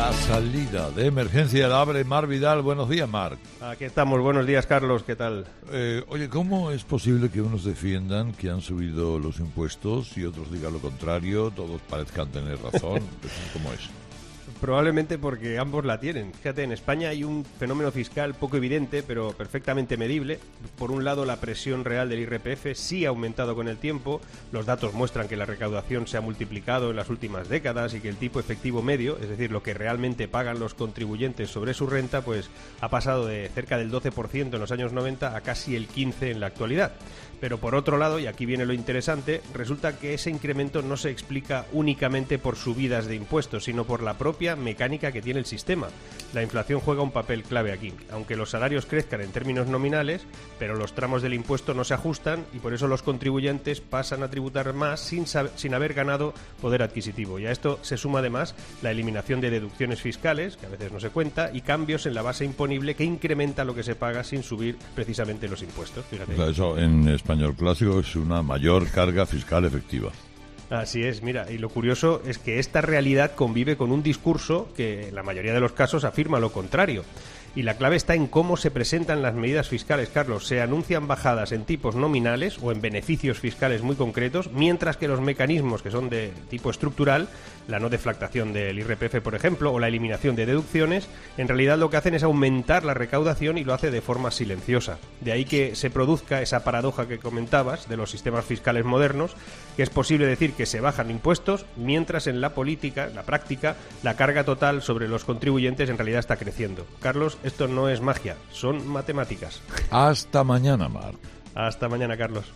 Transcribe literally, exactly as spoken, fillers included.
La salida de emergencia la abre Marc Vidal. Buenos días, Marc. Aquí estamos. Buenos días, Carlos. ¿Qué tal? Eh, oye, ¿cómo es posible que unos defiendan que han subido los impuestos y otros digan lo contrario? Todos parezcan tener razón. ¿Cómo es? Probablemente porque ambos la tienen. Fíjate, en España hay un fenómeno fiscal poco evidente, pero perfectamente medible. Por un lado, la presión real del I R P F sí ha aumentado con el tiempo. Los datos muestran que la recaudación se ha multiplicado en las últimas décadas y que el tipo efectivo medio, es decir, lo que realmente pagan los contribuyentes sobre su renta, pues ha pasado de cerca del doce por ciento en los años noventa a casi el quince por ciento en la actualidad. Pero por otro lado, y aquí viene lo interesante, resulta que ese incremento no se explica únicamente por subidas de impuestos, sino por la propia mecánica que tiene el sistema. La inflación juega un papel clave aquí. Aunque los salarios crezcan en términos nominales, pero los tramos del impuesto no se ajustan y por eso los contribuyentes pasan a tributar más sin, sin haber ganado poder adquisitivo. Y a esto se suma además la eliminación de deducciones fiscales, que a veces no se cuenta, y cambios en la base imponible que incrementa lo que se paga sin subir precisamente los impuestos. Fíjate. O sea, eso en español clásico es una mayor carga fiscal efectiva. Así es, mira, y lo curioso es que esta realidad convive con un discurso que en la mayoría de los casos afirma lo contrario. Y la clave está en cómo se presentan las medidas fiscales, Carlos. Se anuncian bajadas en tipos nominales o en beneficios fiscales muy concretos, mientras que los mecanismos que son de tipo estructural, la no deflactación del I R P F, por ejemplo, o la eliminación de deducciones, en realidad lo que hacen es aumentar la recaudación y lo hace de forma silenciosa. De ahí que se produzca esa paradoja que comentabas de los sistemas fiscales modernos, que es posible decir que se bajan impuestos, mientras en la política, en la práctica, la carga total sobre los contribuyentes en realidad está creciendo. Carlos, esto no es magia, son matemáticas. Hasta mañana, Marc. Hasta mañana, Carlos.